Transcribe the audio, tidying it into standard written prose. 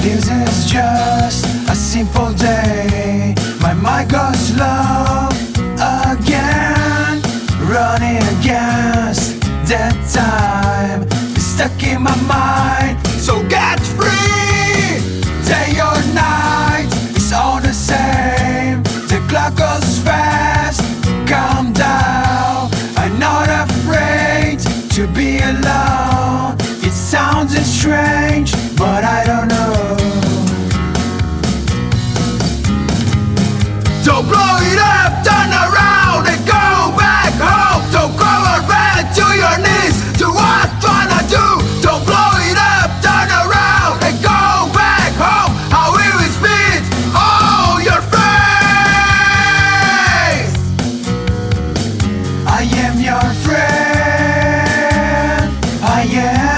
This is just a simple day. My mind goes slow again, running against that time. It's stuck in my mind, so get free. Day or night, it's all the same. The clock goes fast, calm down. I'm not afraid to be alone. It sounds strange, but I don't know. Don't blow it up, turn around and go back home. Don't go around to your knees, do what you wanna do. Don't blow it up, turn around and go back home. I will spit all your face. I am your friend, I am.